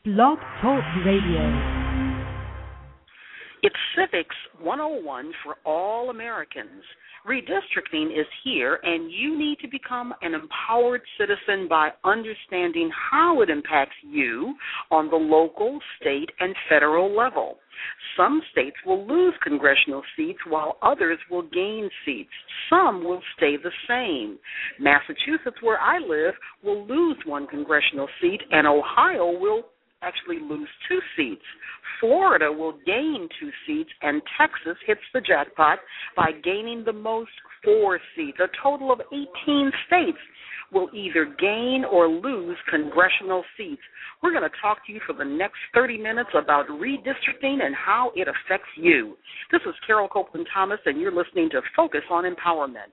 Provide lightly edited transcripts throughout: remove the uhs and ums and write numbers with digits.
Blog Talk Radio. It's Civics 101 for all Americans. Redistricting is here, and you need to become an empowered citizen by understanding how it impacts you on the local, state, and federal level. Some states will lose congressional seats while others will gain seats. Some will stay the same. Massachusetts, where I live, will lose one congressional seat, and Ohio will actually lose 2 seats. Florida will gain 2 seats, and Texas hits the jackpot by gaining the most 4 seats. A total of 18 states will either gain or lose congressional seats. We're going to talk to you for the next 30 minutes about redistricting and how it affects you. This is Carol Copeland Thomas, and you're listening to Focus on Empowerment.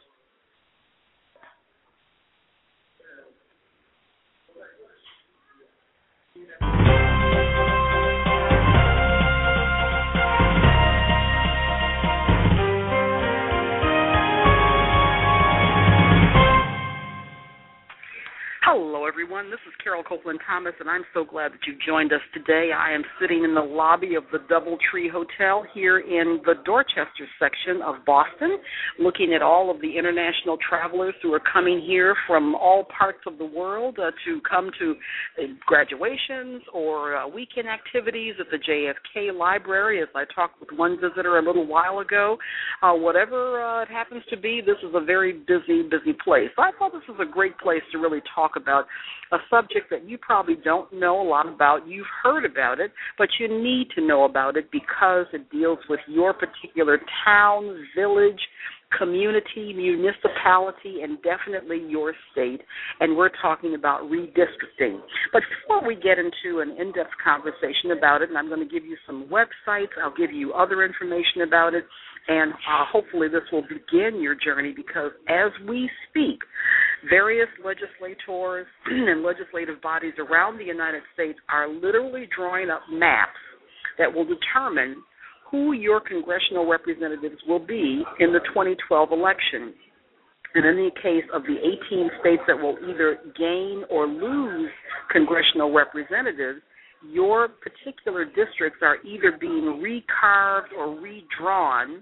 Hello, everyone. This is Carol Copeland Thomas, and I'm so glad that you joined us today. I am sitting in the lobby of the DoubleTree Hotel here in the Dorchester section of Boston, looking at all of the international travelers who are coming here from all parts of the world to come to graduations or weekend activities at the JFK Library, as I talked with one visitor a little while ago. Whatever it happens to be, this is a very busy place. So I thought this was a great place to really talk about a subject that you probably don't know a lot about. You've heard about it, but you need to know about it because it deals with your particular town, village, community, municipality, and definitely your state, and we're talking about redistricting. But before we get into an in-depth conversation about it, and I'm going to give you some websites, I'll give you other information about it, and hopefully this will begin your journey because as we speak, various legislators and legislative bodies around the United States are literally drawing up maps that will determine who your congressional representatives will be in the 2012 election. And in the case of the 18 states that will either gain or lose congressional representatives, your particular districts are either being recarved or redrawn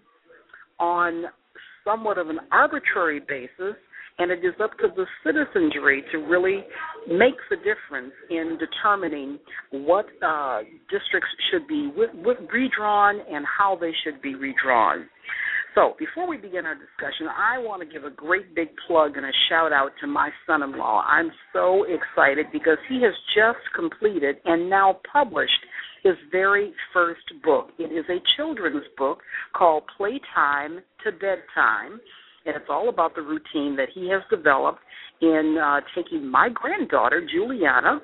on somewhat of an arbitrary basis, and it is up to the citizenry to really make the difference in determining what districts should be redrawn and how they should be redrawn. So before we begin our discussion, I want to give a great big plug and a shout-out to my son-in-law. I'm so excited because he has just completed and now published his very first book. It is a children's book called Playtime to Bedtime, and it's all about the routine that he has developed in taking my granddaughter, Juliana,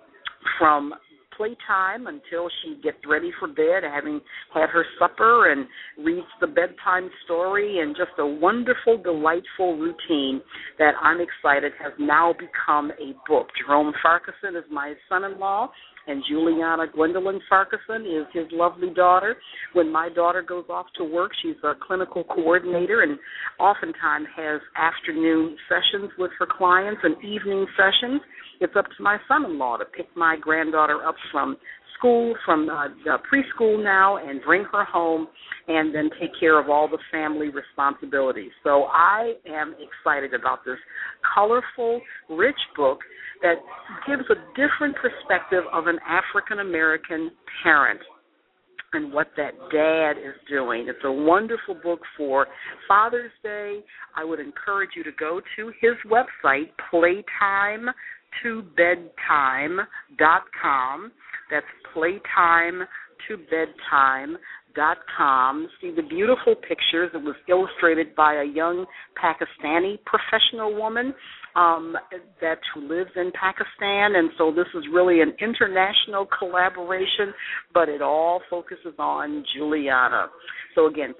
from playtime until she gets ready for bed, having had her supper and reads the bedtime story, and just a wonderful, delightful routine that I'm excited has now become a book. Jerome Farquharson is my son-in-law, and Juliana Gwendolyn Farquharson is his lovely daughter. When my daughter goes off to work, she's a clinical coordinator and oftentimes has afternoon sessions with her clients and evening sessions. It's up to my son-in-law to pick my granddaughter up from school, from preschool now, and bring her home and then take care of all the family responsibilities. So I am excited about this colorful, rich book that gives a different perspective of an African-American parent and what that dad is doing. It's a wonderful book for Father's Day. I would encourage you to go to his website, playtimetobedtime.com. That's playtimetobedtime.com. See the beautiful pictures. It was illustrated by a young Pakistani professional woman that lives in Pakistan, and so this is really an international collaboration, but it all focuses on Juliana. So again,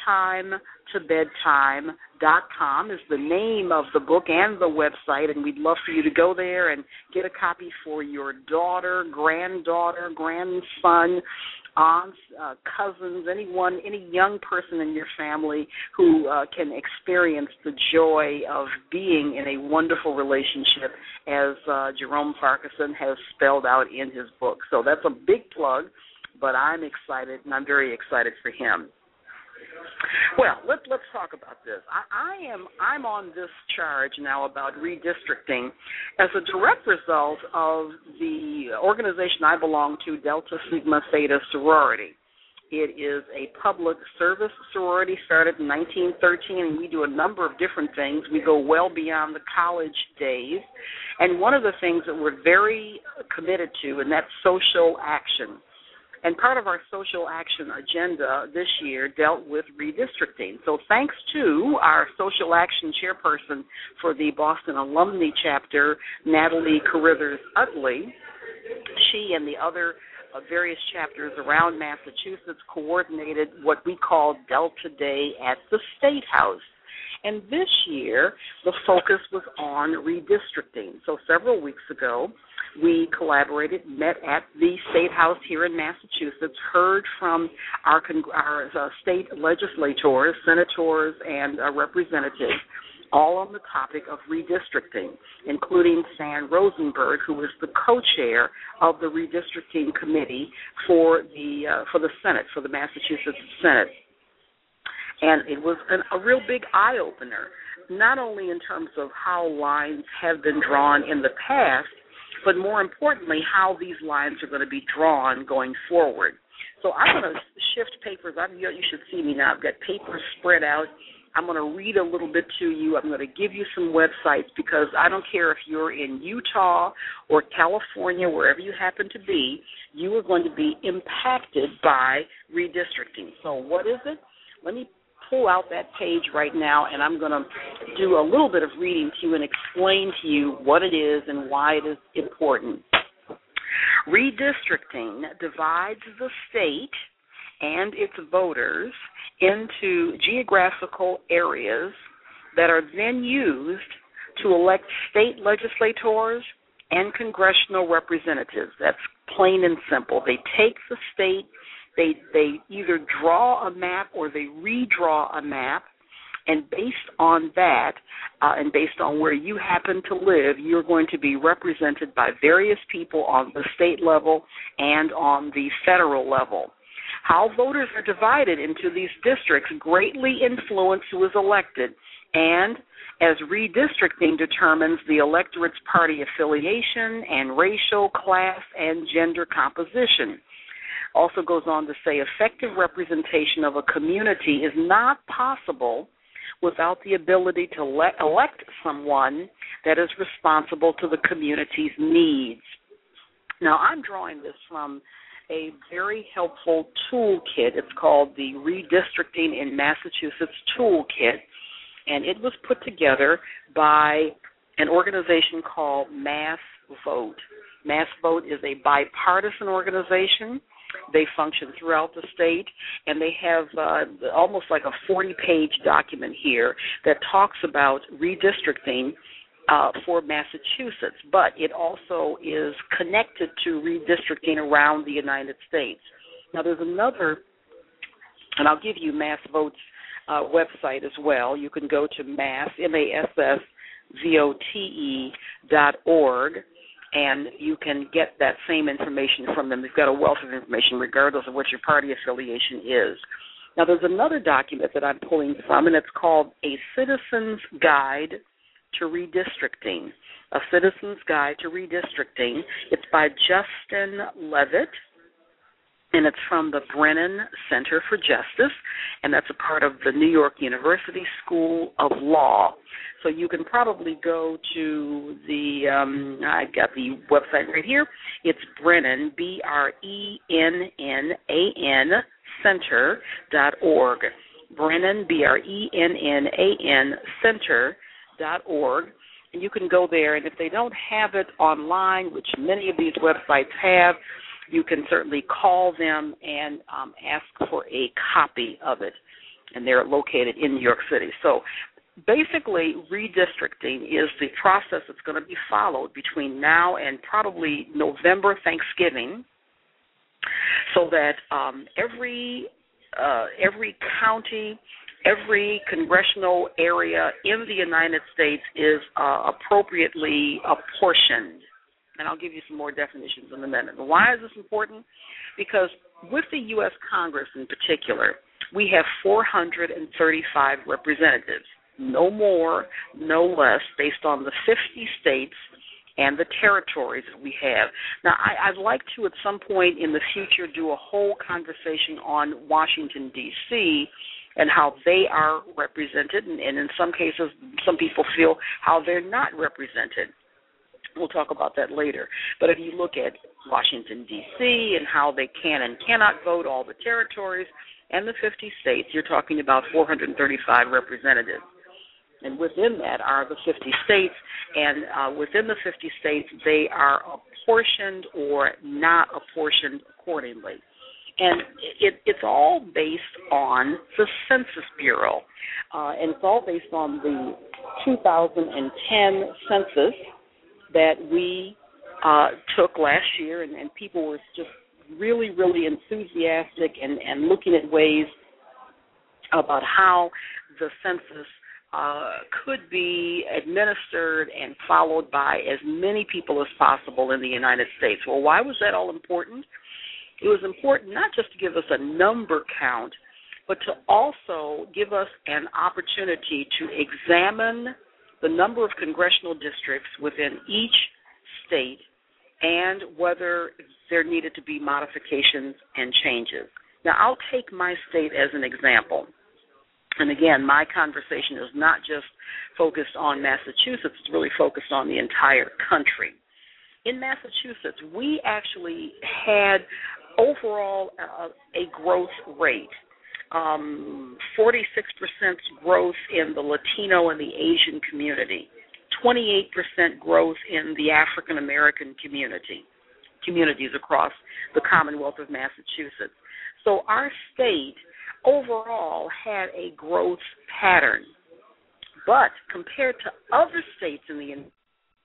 playtimetobedtime.com is the name of the book and the website, and we'd love for you to go there and get a copy for your daughter, granddaughter, grandson, aunts, cousins, anyone, any young person in your family who can experience the joy of being in a wonderful relationship, as Jerome Farquharson has spelled out in his book. So that's a big plug, but I'm excited, and I'm very excited for him. Well, let's talk about this. I'm on this charge now about redistricting as a direct result of the organization I belong to, Delta Sigma Theta Sorority. It is a public service sorority, started in 1913, and we do a number of different things. We go well beyond the college days, and one of the things that we're very committed to, and that's social action. And part of our social action agenda this year dealt with redistricting. So thanks to our social action chairperson for the Boston Alumni Chapter, Natalie Carithers-Utley, she and the other various chapters around Massachusetts coordinated what we call Delta Day at the State House. And this year, the focus was on redistricting. So several weeks ago, we collaborated, met at the State House here in Massachusetts, heard from our state legislators, senators, and representatives, all on the topic of redistricting, including Stan Rosenberg, who is the co-chair of the redistricting committee for the Senate, for the Massachusetts Senate. And it was a real big eye-opener, not only in terms of how lines have been drawn in the past, but more importantly, how these lines are going to be drawn going forward. So I'm going to shift papers. You should see me now. I've got papers spread out. I'm going to read a little bit to you. I'm going to give you some websites because I don't care if you're in Utah or California, wherever you happen to be, you are going to be impacted by redistricting. So what is it? Let me pull out that page right now, and I'm going to do a little bit of reading to you and explain to you what it is and why it is important. Redistricting divides the state and its voters into geographical areas that are then used to elect state legislators and congressional representatives. That's plain and simple. They take the state, they either draw a map or they redraw a map, and based on that and based on where you happen to live, you're going to be represented by various people on the state level and on the federal level. How voters are divided into these districts greatly influence who is elected, and as redistricting determines the electorate's party affiliation and racial, class, and gender composition. Also goes on to say effective representation of a community is not possible without the ability to elect someone that is responsible to the community's needs. Now, I'm drawing this from a very helpful toolkit. It's called the Redistricting in Massachusetts Toolkit, and it was put together by an organization called Mass Vote. Mass Vote is a bipartisan organization. They function throughout the state, and they have almost like a 40-page document here that talks about redistricting for Massachusetts, but it also is connected to redistricting around the United States. Now, there's another, and I'll give you Mass Vote's website as well. You can go to massvote.org, and you can get that same information from them. They've got a wealth of information regardless of what your party affiliation is. Now, there's another document that I'm pulling from, and it's called A Citizen's Guide to Redistricting, A Citizen's Guide to Redistricting. It's by Justin Levitt, and it's from the Brennan Center for Justice, and that's a part of the New York University School of Law. So you can probably go to the, I've got the website right here. It's Brennan, BRENNAN, center.org. Brennan, BRENNAN, center.org. And you can go there, and if they don't have it online, which many of these websites have, you can certainly call them and ask for a copy of it. And they're located in New York City. So basically, redistricting is the process that's going to be followed between now and probably November, Thanksgiving, so that every county, every congressional area in the United States is appropriately apportioned. And I'll give you some more definitions in a minute. But why is this important? Because with the U.S. Congress in particular, we have 435 representatives, no more, no less, based on the 50 states and the territories that we have. Now, I'd like to, at some point in the future, do a whole conversation on Washington, D.C., and how they are represented, and in some cases, some people feel how they're not represented. We'll talk about that later. But if you look at Washington, D.C., and how they can and cannot vote, all the territories, and the 50 states, you're talking about 435 representatives. And within that are the 50 states, and within the 50 states, they are apportioned or not apportioned accordingly. And it's all based on the Census Bureau, and it's all based on the 2010 census that we took last year, and people were just really, really enthusiastic and looking at ways about how the census could be administered and followed by as many people as possible in the United States. Well, why was that all important? It was important not just to give us a number count, but to also give us an opportunity to examine the number of congressional districts within each state and whether there needed to be modifications and changes. Now, I'll take my state as an example. And again, my conversation is not just focused on Massachusetts, it's really focused on the entire country. In Massachusetts, we actually had overall a growth rate, 46% growth in the Latino and the Asian community, 28% growth in the African American communities across the Commonwealth of Massachusetts. So our state overall had a growth pattern. But compared to other states in the United States,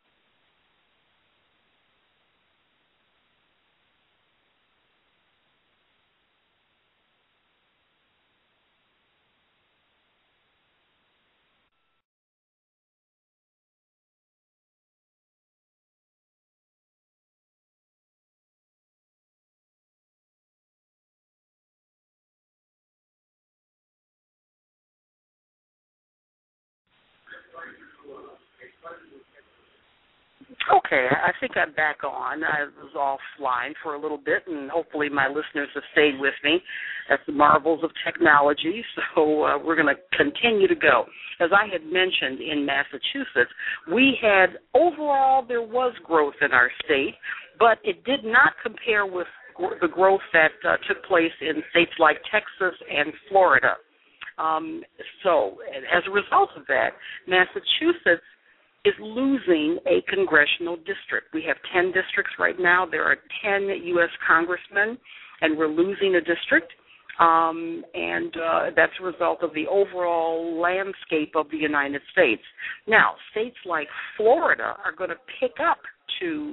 okay, I think I'm back on. I was offline for a little bit, and hopefully my listeners have stayed with me. That's the marvels of technology, so we're going to continue to go. As I had mentioned, in Massachusetts, we had, overall, there was growth in our state, but it did not compare with the growth that took place in states like Texas and Florida. So as a result of that, Massachusetts is losing a congressional district. We have 10 districts right now. There are 10 U.S. congressmen, and we're losing a district, and that's a result of the overall landscape of the United States. Now, states like Florida are going to pick up 2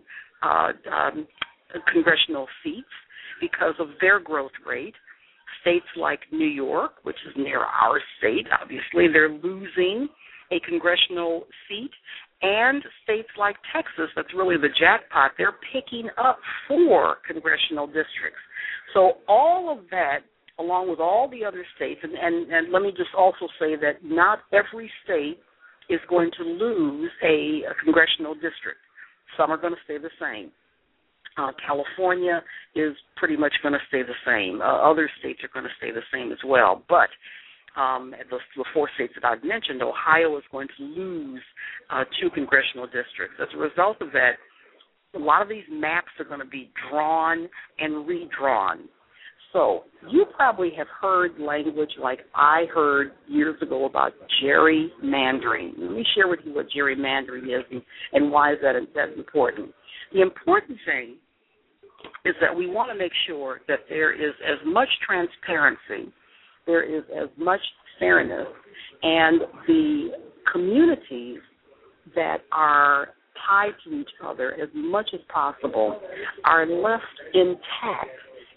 congressional seats because of their growth rate. States like New York, which is near our state, obviously, they're losing a congressional seat, and states like Texas, that's really the jackpot, they're picking up 4 congressional districts. So all of that, along with all the other states, and let me just also say that not every state is going to lose a congressional district. Some are going to stay the same. California is pretty much going to stay the same. Other states are going to stay the same as well. But the 4 states that I've mentioned, Ohio is going to lose 2 congressional districts. As a result of that, a lot of these maps are going to be drawn and redrawn. So you probably have heard language like I heard years ago about gerrymandering. Let me share with you what gerrymandering is and why is that important. The important thing is that we want to make sure that there is as much transparency, there is as much fairness, and the communities that are tied to each other as much as possible are left intact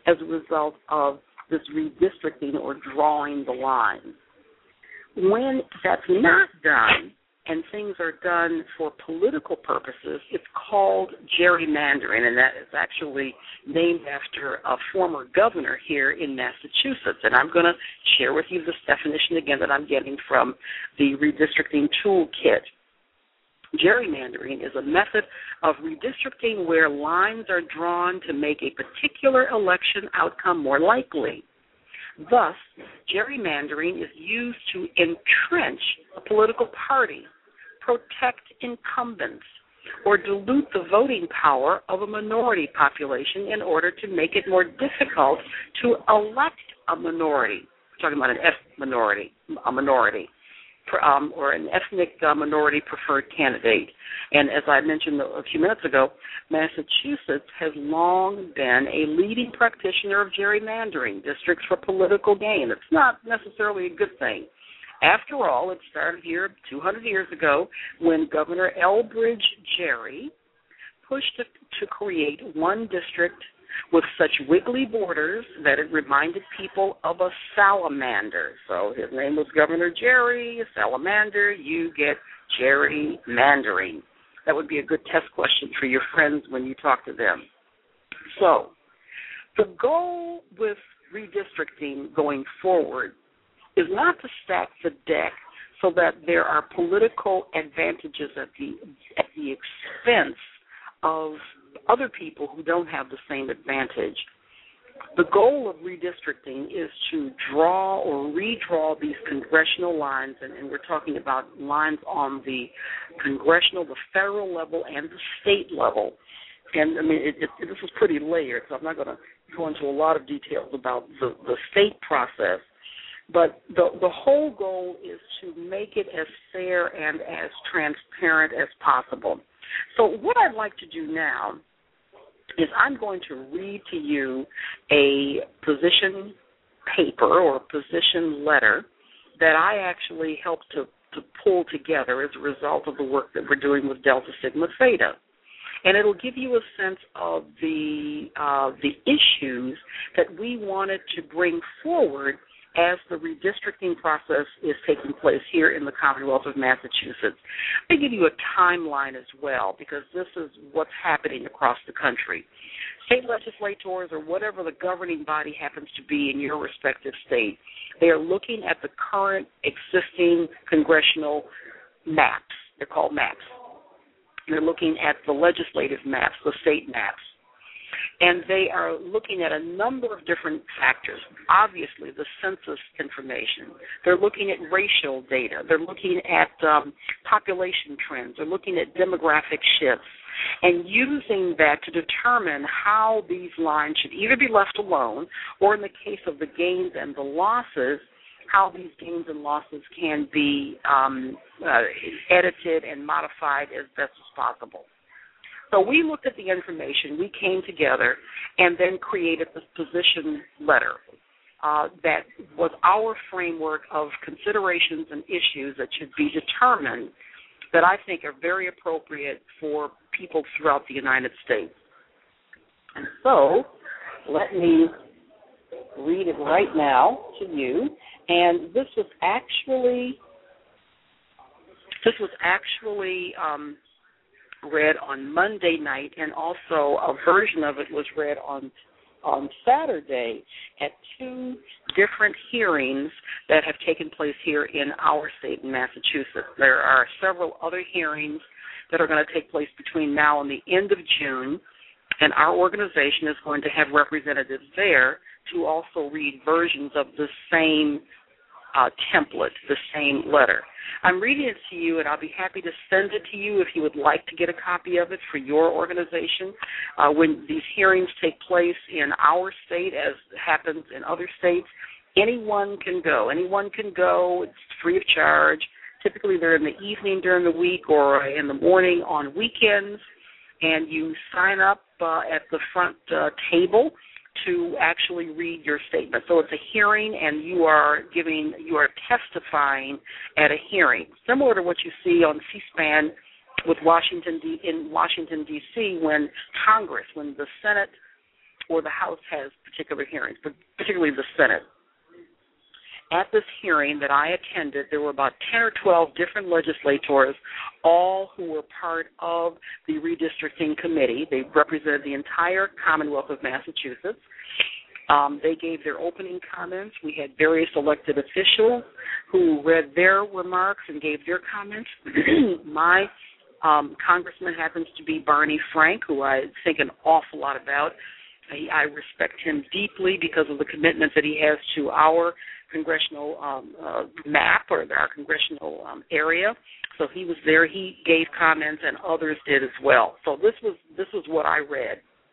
as a result of this redistricting or drawing the lines. When that's not done and things are done for political purposes, it's called gerrymandering, and that is actually named after a former governor here in Massachusetts. And I'm going to share with you this definition again that I'm getting from the Redistricting Toolkit. Gerrymandering is a method of redistricting where lines are drawn to make a particular election outcome more likely. Thus, gerrymandering is used to entrench a political party, protect incumbents, or dilute the voting power of a minority population in order to make it more difficult to elect a minority. We're talking about a minority, or an ethnic minority preferred candidate. And as I mentioned a few minutes ago, Massachusetts has long been a leading practitioner of gerrymandering districts for political gain. It's not necessarily a good thing. After all, it started here 200 years ago when Governor Elbridge Gerry pushed to create one district with such wiggly borders that it reminded people of a salamander. So his name was Governor Gerry, a salamander, you get gerrymandering. That would be a good test question for your friends when you talk to them. So the goal with redistricting going forward is not to stack the deck so that there are political advantages at the expense of other people who don't have the same advantage. The goal of redistricting is to draw or redraw these congressional lines, and we're talking about lines on the congressional, the federal level, and the state level. And, I mean, this is pretty layered, so I'm not going to go into a lot of details about the state process. But the whole goal is to make it as fair and as transparent as possible. So what I'd like to do now is I'm going to read to you a position paper or a position letter that I actually helped to pull together as a result of the work that we're doing with Delta Sigma Theta. And it'll give you a sense of the issues that we wanted to bring forward as the redistricting process is taking place here in the Commonwealth of Massachusetts. Let me give you a timeline as well, because this is what's happening across the country. State legislators, or whatever the governing body happens to be in your respective state, they are looking at the current existing congressional maps. They're called maps. They're looking at the legislative maps, the state maps. And they are looking at a number of different factors. Obviously, the census information. They're looking at racial data. They're looking at population trends. They're looking at demographic shifts and using that to determine how these lines should either be left alone or, in the case of the gains and the losses, how these gains and losses can be edited and modified as best as possible. So we looked at the information, we came together, and then created this position letter that was our framework of considerations and issues that should be determined that I think are very appropriate for people throughout the United States. And so let me read it right now to you. And this was actually read on Monday night, and also a version of it was read on Saturday at two different hearings that have taken place here in our state in Massachusetts. There are several other hearings that are going to take place between now and the end of June, and our organization is going to have representatives there to also read versions of the same template, the same letter. I'm reading it to you, and I'll be happy to send it to you if you would like to get a copy of it for your organization. When these hearings take place in our state, as happens in other states, anyone can go. Anyone can go. It's free of charge. Typically, they're in the evening during the week or in the morning on weekends, and you sign up at the front table to actually read your statement. So it's a hearing, and you are testifying at a hearing, similar to what you see on C-SPAN with in Washington, D.C., when the Senate or the House has particular hearings, but particularly the Senate. At this hearing that I attended, there were about 10 or 12 different legislators, all who were part of the redistricting committee. They represented the entire Commonwealth of Massachusetts. They gave their opening comments. We had various elected officials who read their remarks and gave their comments. My congressman happens to be Barney Frank, who I think an awful lot about. I respect him deeply because of the commitment that he has to our congressional map or our congressional area. So he was there. He gave comments, and others did as well. So this was what I read.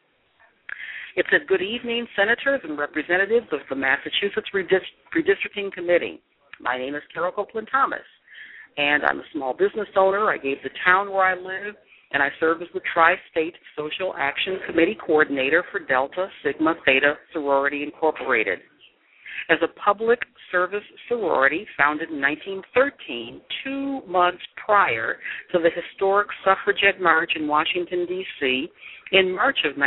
It said, "Good evening, senators and representatives of the Massachusetts Redistricting Committee. My name is Carol Copeland Thomas, and I'm a small business owner. I gave the town where I live, and I serve as the Tri-State Social Action Committee Coordinator for Delta Sigma Theta Sorority Incorporated. As a public service sorority founded in 1913, 2 months prior to the historic suffragette march in Washington, D.C., in March of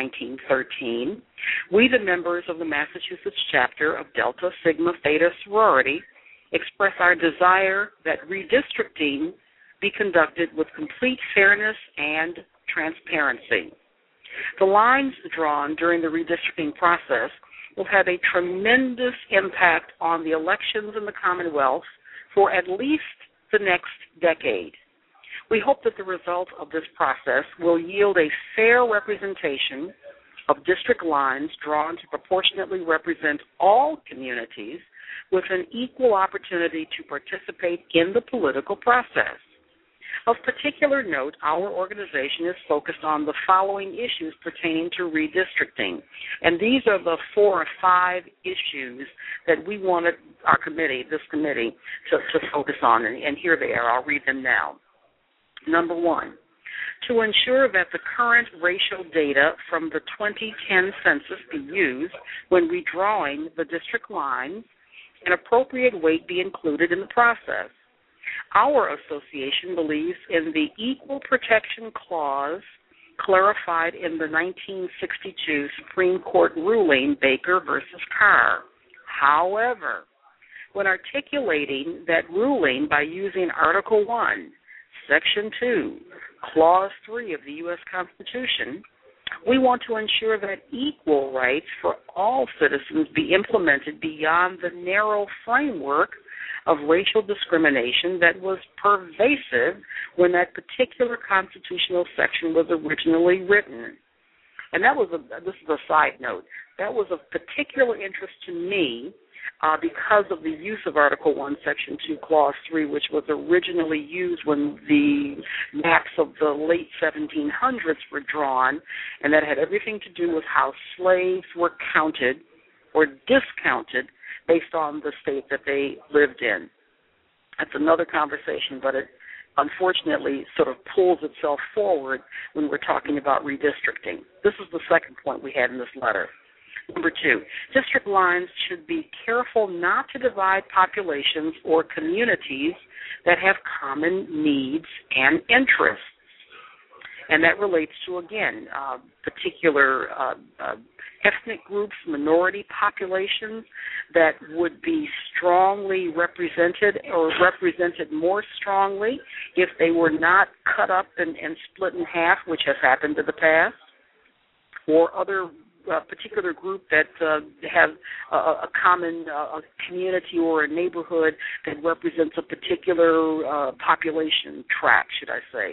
1913, we, the members of the Massachusetts chapter of Delta Sigma Theta Sorority, express our desire that redistricting be conducted with complete fairness and transparency. The lines drawn during the redistricting process will have a tremendous impact on the elections in the Commonwealth for at least the next decade. We hope that the result of this process will yield a fair representation of district lines drawn to proportionately represent all communities with an equal opportunity to participate in the political process. Of particular note, our organization is focused on the following issues pertaining to redistricting. And these are the 4 or 5 issues that we wanted this committee, to focus on. And here they are. I'll read them now. Number 1, to ensure that the current racial data from the 2010 census be used when redrawing the district lines, an appropriate weight be included in the process. Our association believes in the Equal Protection Clause clarified in the 1962 Supreme Court ruling Baker v. Carr. However, when articulating that ruling by using Article 1, Section 2, Clause 3 of the U.S. Constitution, we want to ensure that equal rights for all citizens be implemented beyond the narrow framework of racial discrimination that was pervasive when that particular constitutional section was originally written. And this is a side note, that was of particular interest to me because of the use of Article 1, Section 2, Clause 3, which was originally used when the maps of the late 1700s were drawn, and that had everything to do with how slaves were counted or discounted based on the state that they lived in. That's another conversation, but it unfortunately sort of pulls itself forward when we're talking about redistricting. This is the second point we had in this letter. Number 2, district lines should be careful not to divide populations or communities that have common needs and interests. And that relates to, again, particular ethnic groups, minority populations that would be strongly represented or represented more strongly if they were not cut up and split in half, which has happened in the past, or other particular group that have a common community or a neighborhood that represents a particular population tract, should I say.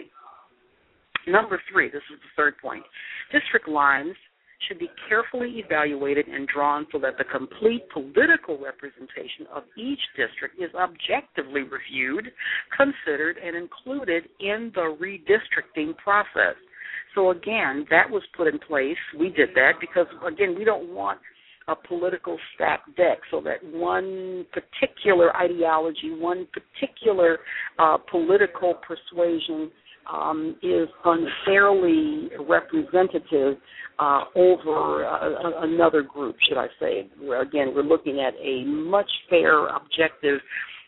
Number 3, this is the third point. District lines should be carefully evaluated and drawn so that the complete political representation of each district is objectively reviewed, considered, and included in the redistricting process. So again, that was put in place. We did that because, again, we don't want a political stacked deck so that one particular ideology, one particular political persuasion is unfairly representative over another group, should I say. Again, we're looking at a much fair, objective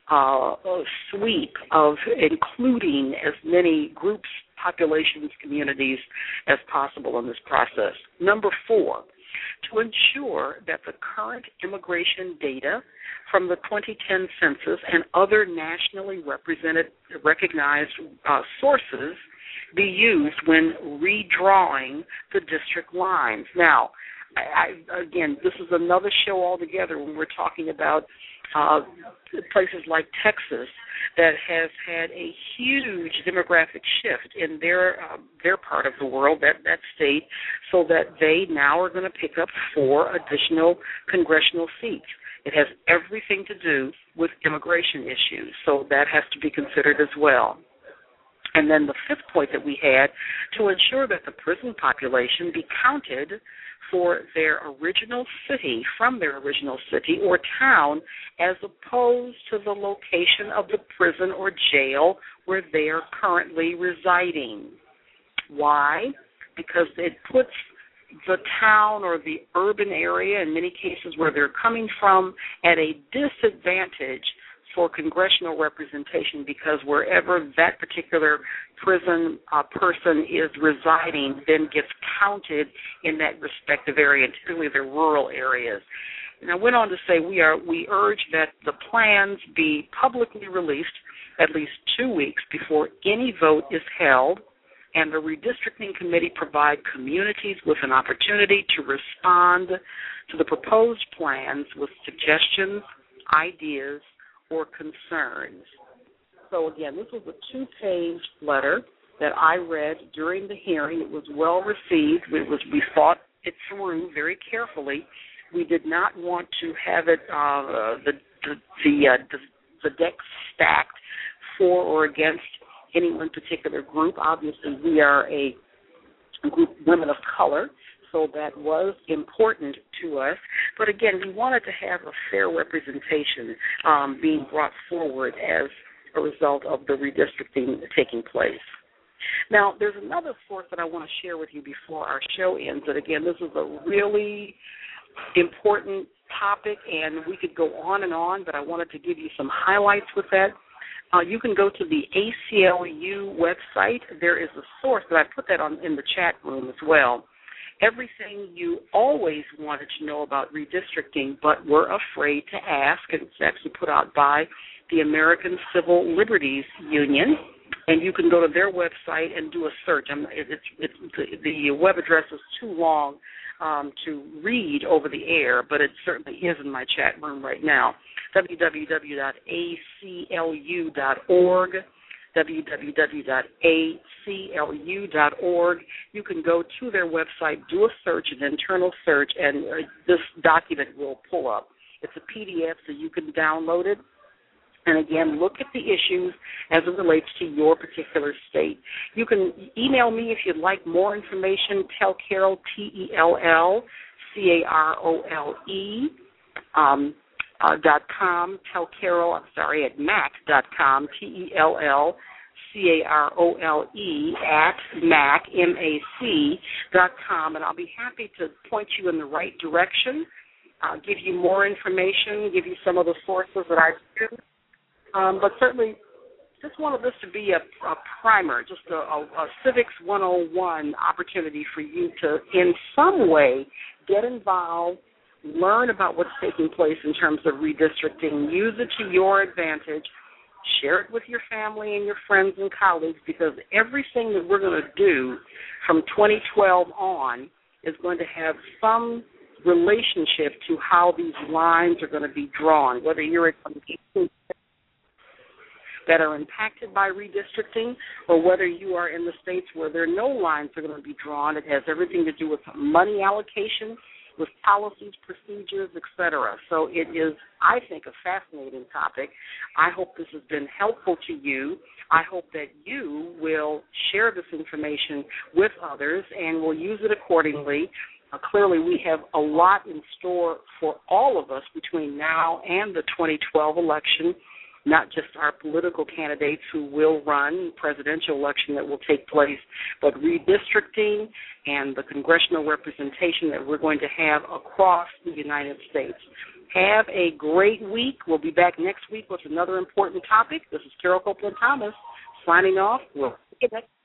sweep of including as many groups, populations, communities as possible in this process. Number 4, to ensure that the current immigration data from the 2010 census and other nationally recognized sources be used when redrawing the district lines. Now, again, this is another show altogether when we're talking about places like Texas that has had a huge demographic shift in their part of the world, that state, so that they now are going to pick up 4 additional congressional seats. It has everything to do with immigration issues, so that has to be considered as well. And then the 5th point that we had, to ensure that the prison population be counted for their original city, from their original city or town, as opposed to the location of the prison or jail where they are currently residing. Why? Because it puts the town or the urban area, in many cases where they're coming from, at a disadvantage for congressional representation, because wherever that particular prison person is residing then gets counted in that respective area, and typically they're rural areas. And I went on to say we urge that the plans be publicly released at least 2 weeks before any vote is held, and the redistricting committee provide communities with an opportunity to respond to the proposed plans with suggestions, ideas, or concerns. So again, this was a 2-page letter that I read during the hearing. It was well received. We thought it through very carefully. We did not want to have it the deck stacked for or against any one particular group. Obviously, we are a group, women of color, so that was important to us. But again, we wanted to have a fair representation being brought forward as a result of the redistricting taking place. Now, there's another source that I want to share with you before our show ends. And again, this is a really important topic, and we could go on, but I wanted to give you some highlights with that. You can go to the ACLU website. There is a source, that I put that in the chat room as well. Everything you always wanted to know about redistricting but were afraid to ask, and it's actually put out by the American Civil Liberties Union, and you can go to their website and do a search. The web address is too long to read over the air, but it certainly is in my chat room right now. www.aclu.org, www.aclu.org. You can go to their website, do a search, an internal search, and this document will pull up. It's a PDF, so you can download it. And again, look at the issues as it relates to your particular state. You can email me if you'd like more information. Tell Carol, TELLCAROLE, .com. Tell Carol, at mac.com, TELLCAROLE at mac.com, and I'll be happy to point you in the right direction, give you more information, give you some of the sources that I've used. But certainly, just wanted this to be a primer, just a Civics 101 opportunity for you to, in some way, get involved, learn about what's taking place in terms of redistricting, use it to your advantage, share it with your family and your friends and colleagues, because everything that we're going to do from 2012 on is going to have some relationship to how these lines are going to be drawn, whether you're in that are impacted by redistricting, or whether you are in the states where there are no lines that are going to be drawn. It has everything to do with money allocation, with policies, procedures, et cetera. So it is, I think, a fascinating topic. I hope this has been helpful to you. I hope that you will share this information with others and will use it accordingly. Clearly, we have a lot in store for all of us between now and the 2012 election. Not just our political candidates who will run, presidential election that will take place, but redistricting and the congressional representation that we're going to have across the United States. Have a great week. We'll be back next week with another important topic. This is Carol Copeland Thomas signing off. We'll see you next